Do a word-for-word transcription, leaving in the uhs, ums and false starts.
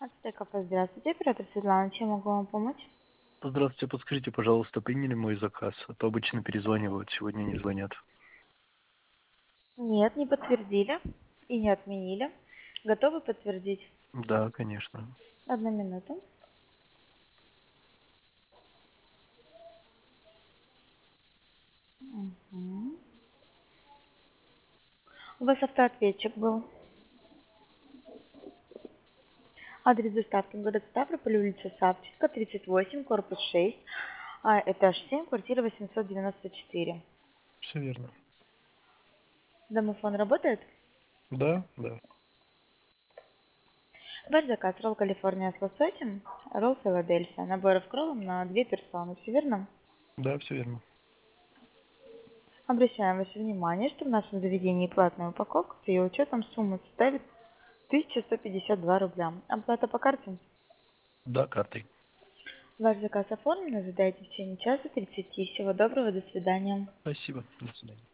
Ацтеков, здравствуйте, оператор Светлана, чем могу вам помочь? Здравствуйте, подскажите, пожалуйста, приняли мой заказ? А то обычно перезванивают, сегодня не звонят. Нет, не подтвердили и не отменили. Готовы подтвердить? Да, конечно. Одну минуту. Мгм. У вас автоответчик был. Адрес доставки город Ставрополь, улица Савченко, тридцать восемь, корпус шесть, а, этаж семь, квартира восемьсот девяносто четыре. Все верно. Домофон работает? Да, да. Ваш заказ ролл Калифорния с лососем, ролл Филадельфия, наборов кроллом на две персоны, все верно? Да, все верно. Обращаем ваше внимание, что в нашем заведении платная упаковка с ее учетом сумма составит тысяча сто пятьдесят два рубля. Оплата по карте. Да, картой. Ваш заказ оформлен, ожидайте в течение часа тридцати. Всего доброго, до свидания. Спасибо. До свидания.